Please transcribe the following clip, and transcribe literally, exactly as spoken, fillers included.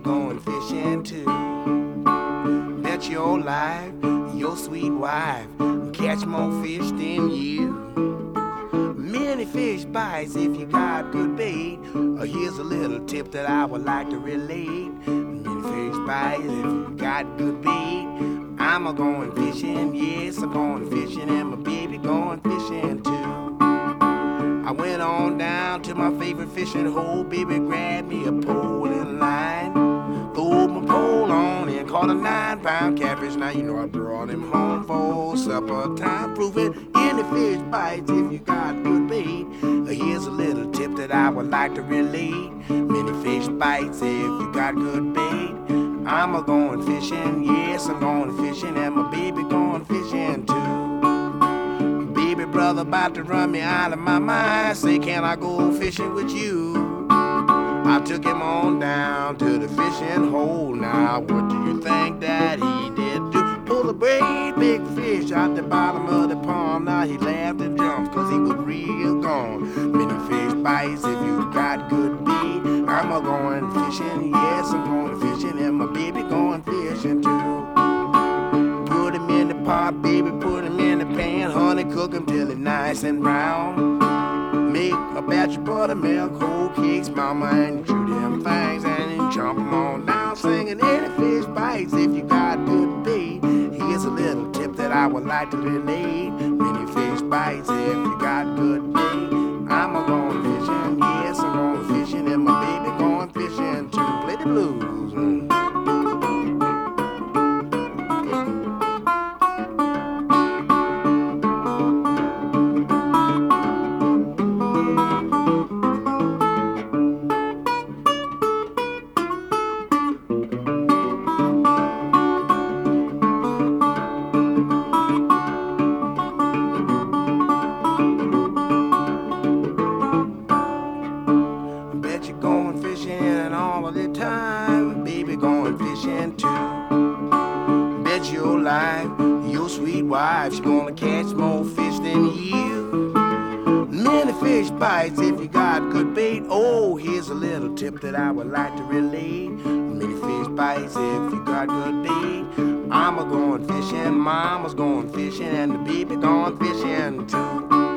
going fishing too. Bet your life, your sweet wife catch more fish than you. Many fish bites if you got good bait. Uh, here's a little tip that I would like to relate. Many fish bites if you got good bait. I'm a going fishing, yes, I'm going fishing, and my baby going fishing too. I went on down to my favorite fishing hole, baby grabbed me a pole and line. Threw my pole on and caught a nine pound catfish. Now you know I brought him home for supper time. Proving any fish bites if you got good bait. Here's a little tip that I would like to relate. Many fish bites if you got good bait. I'm a going fishing, yes I'm going fishing, and my baby going fishing too. Baby brother about to run me out of my mind. Say can I go fishing with you? I took him on down to the fishing hole. Now what do you think that he did do? Pull a great big fish out the bottom of the pond. Now he laughed and jumped cause he was real gone. Many fish bites if you got good bait. I'm a going fishing, yes I'm going fishing, and my baby going fishing too. Put him in the pot, baby, put him in the pan. Honey, cook him till he's nice and brown. Make a batch of buttermilk, whole cakes, mama, and chew them things and then chomp them on down, singing any fish bites if you got good bait. Here's a little tip that I would like to relate. Many fish bites if you got good bait. I'm a going fishing, yes I'm going fishing, and my baby going fishing too. Play the blues. Mm. Your sweet wife's gonna catch more fish than you. Many fish bites if you got good bait. Oh, here's a little tip that I would like to relate. Many fish bites if you got good bait. I'm a going fishing, mama's going fishing, and the baby going fishing too.